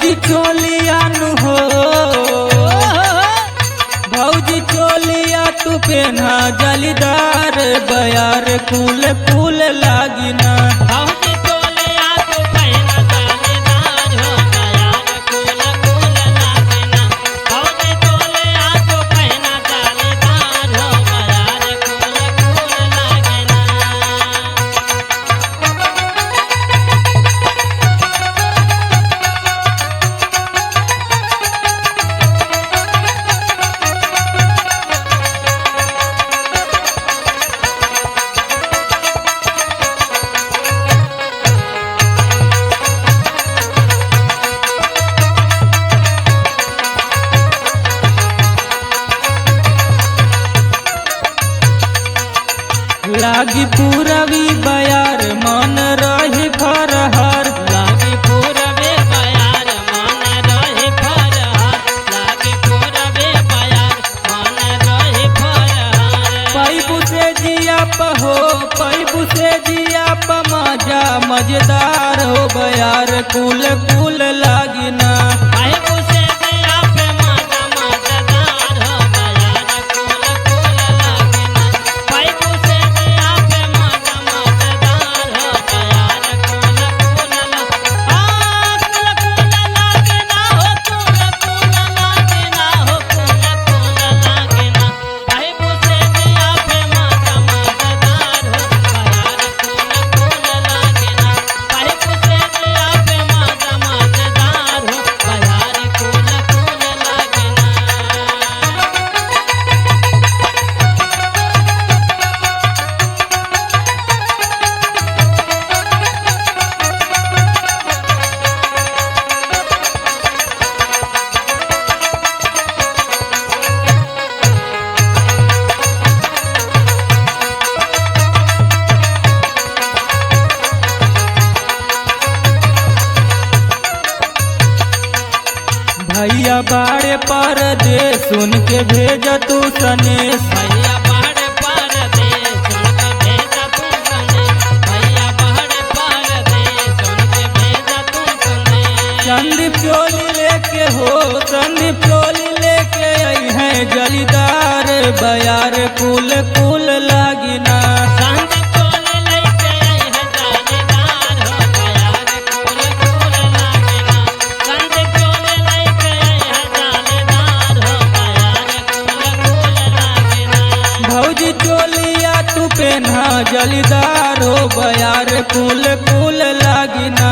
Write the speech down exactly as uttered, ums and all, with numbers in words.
भौजी चोलिया नु हो भौजी चोलिया तू पेन्हा जलीदार बयार कुल कुल लागिना भौजी चोलिया तू पहना जालीदार हो बयार कुल कुल लागिना भौजी चोलिया तू पहना जालीदार हो बयार कुल कुल लागिना। लागी पूरवी बयार मन रही फरहर लागी पूरबे बयार मन रही फरहर लागी पूरबे बयार मन रही फरहर। पैबू से जिया पहो पैबू से जिया प मजा मजेदार हो बयार कुल कुल लागिना पैबू से दिया पे मजा मजेदार हो बयार कुल कुल लागिना पैबू से दिया पे मजा मजेदार हो बयार कुल कुल लागिना कुल कुल लागिना हो कुल कुल लागिना हो कुल कुल लागिना पैबू से दिया पे मजा मजेदार हो बयार कुल कुल लागिना पैबू से दिया पे मजा मजेदार हो बयार कुल कुल लागिना। भैया बाड़े पर दे सुन के भेज तू सनेश भैया बहड़ पर दे सुन के भेजा तू संदेश भैया बहड़ पर दे सुन के भेजा तू संदेश। संदीप चोली लेके हो संदीप चोली लेके आई है जलीदार बयार कुल कुल लागिना संदीप चोली लेके आई है जालीदार हो बयार कुल कुल लागिना संदीप चोली लेके आई है जालीदार हो बयार कुल कुल लागिना। भौजी चोलिया तू पेन्हा जलीदार हो बयार कुल कुल लागिना